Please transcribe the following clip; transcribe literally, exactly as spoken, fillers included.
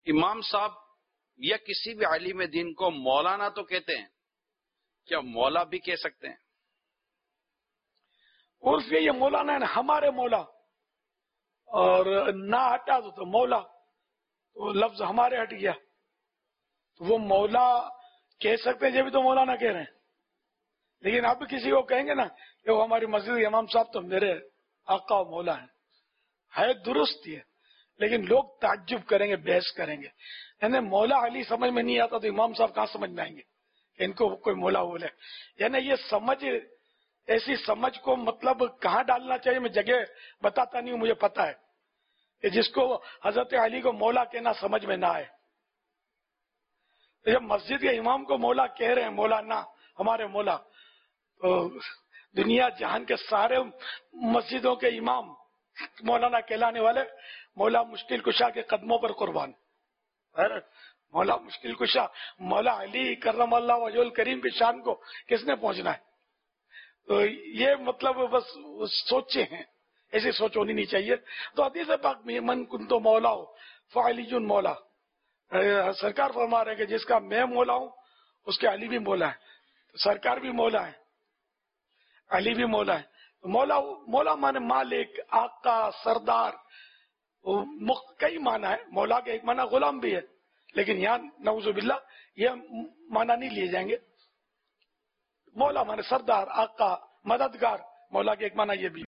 امام صاحب یا کسی بھی عالم دین کو مولانا تو کہتے ہیں، کیا مولا بھی کہہ سکتے ہیں؟ عرف یہ مولانا ہے نا، ہمارے مولا، اور نہ ہٹا دو تو مولا، تو لفظ ہمارے ہٹ گیا، تو وہ مولا کہہ سکتے ہیں، یہ بھی تو مولانا کہہ رہے ہیں. لیکن اب کسی کو کہیں گے نا کہ وہ ہماری مسجد امام صاحب تو میرے آقا و مولا ہیں، ہے درست یہ، لیکن لوگ تعجب کریں گے، بحث کریں گے. یعنی مولا علی سمجھ میں نہیں آتا تو امام صاحب کہاں سمجھ میں آئیں گے کہ ان کو کوئی مولا بولے. یعنی یہ سمجھ، ایسی سمجھ کو مطلب کہاں ڈالنا چاہیے میں جگہ بتاتا نہیں ہوں، مجھے پتا ہے کہ جس کو حضرت علی کو مولا کہنا سمجھ میں نہ آئے. جب مسجد کے امام کو مولا کہہ رہے ہیں، مولانا ہمارے مولا، تو دنیا جہان کے سارے مسجدوں کے امام مولانا کہلانے والے، مولا مشکل کشا کے قدموں پر قربان. مولا مشکل کشا، مولا علی کرم اللہ وجہ الکریم کی شان کو کس نے پہنچنا ہے؟ تو یہ مطلب بس سوچے ہیں، ایسی سوچ ہونی نہیں چاہیے. تو حدیث پاک میں من کنتو مولا ہو فعلی مولا، سرکار فرما رہے ہیں کہ جس کا میں مولا ہوں اس کے علی بھی مولا ہے. تو سرکار بھی مولا ہے، علی بھی مولا ہے. مولا مولا مانے مالک، آقا، سردار، کئی معنی ہے. مولا کے ایک معنی غلام بھی ہے، لیکن یہاں نعوذ باللہ یہ معنی نہیں لیے جائیں گے. مولا مانے سردار، آقا، مددگار. مولا کے ایک معنی یہ بھی